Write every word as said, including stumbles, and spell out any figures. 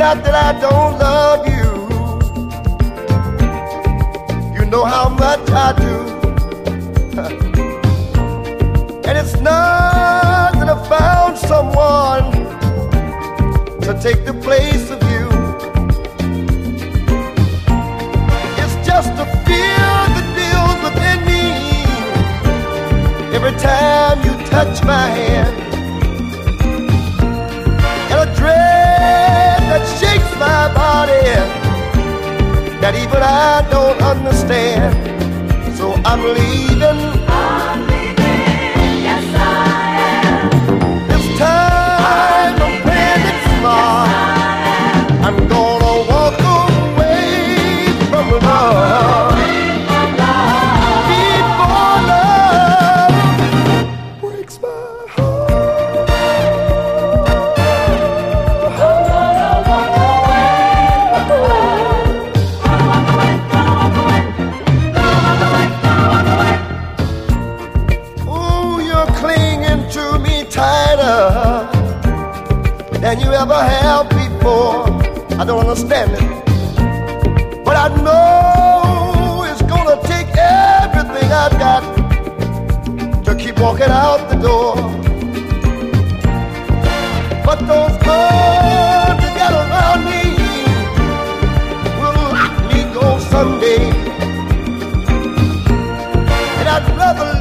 not that I don't love you. You know how much I do. And it's not that I found someone to take the place of you. It's just a fear that builds within me every time you touch my hand, and a dread that shakes my body that even I don't understand. So I'm leaving. I'm leaving, yes I am. This time I'm playing it smart. Yes, I'm gonna walk away from love before love breaks my heart. Ooh, you're clinging to me tighter than you ever have before. I don't understand it, but I know it's gonna take everything I've got to keep walking out the door. But those arms you got around me will let me go someday, and I'd rather